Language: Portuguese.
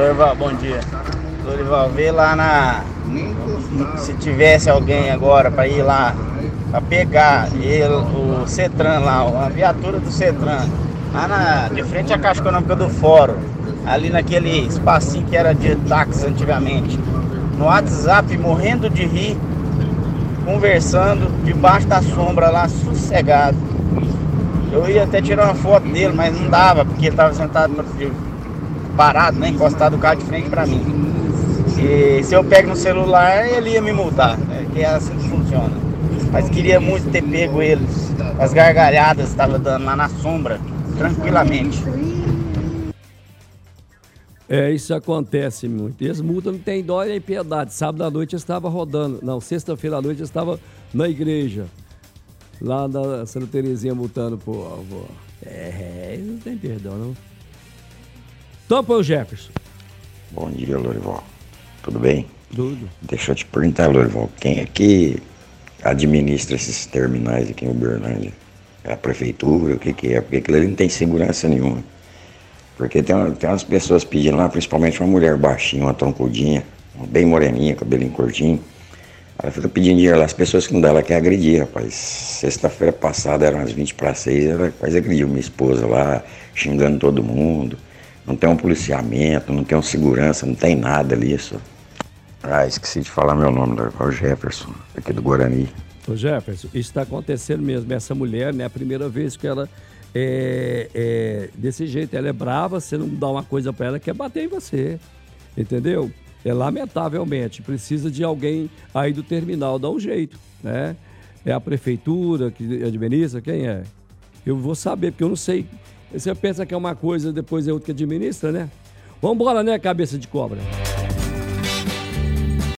Lorival, bom dia. Lorival, vê lá na... Se tivesse alguém agora para ir lá, para pegar ele, o Cetran lá, a viatura do Cetran, lá de frente à Caixa Econômica do Fórum, ali naquele espacinho que era de táxi antigamente, no WhatsApp, morrendo de rir, conversando, debaixo da sombra lá, sossegado. Eu ia até tirar uma foto dele, mas não dava, porque ele estava sentado parado, né, encostado o carro de frente para mim. E se eu pego no celular, ele ia me multar, né, que é assim que funciona. Mas queria muito ter pego ele. As gargalhadas estavam dando lá na sombra, tranquilamente. Isso acontece muito. E as multas não tem dó nem piedade. Sábado à noite eu estava rodando. Não, sexta-feira à noite eu estava na igreja. Lá na Santa Terezinha multando pro avô. Não tem perdão, não. Topa o Jefferson. Bom dia, Lorival. Tudo bem? Tudo. Deixa eu te perguntar, Lorival, quem é que administra esses terminais aqui em Uberlândia? É a prefeitura? O que é? Porque aquilo ali não tem segurança nenhuma. Porque tem umas pessoas pedindo lá, principalmente uma mulher baixinha, uma troncudinha, bem moreninha, cabelinho curtinho. Ela fica pedindo dinheiro lá, as pessoas que não dão, ela quer agredir, rapaz. Sexta-feira passada, eram umas 20:06, ela quase agrediu minha esposa lá, xingando todo mundo. Não tem um policiamento, não tem um segurança, não tem nada ali, só. Esqueci de falar meu nome, é o Jefferson, aqui do Guarani. Ô Jefferson, isso está acontecendo mesmo. Essa mulher, né, é a primeira vez que ela desse jeito, ela é brava, você não dá uma coisa para ela, quer bater em você, entendeu? Lamentavelmente, precisa de alguém aí do terminal dar um jeito, né? É a prefeitura que administra, quem é? Eu vou saber, porque eu não sei. Você pensa que é uma coisa, depois é outra que administra, né? Vambora, né, cabeça de cobra?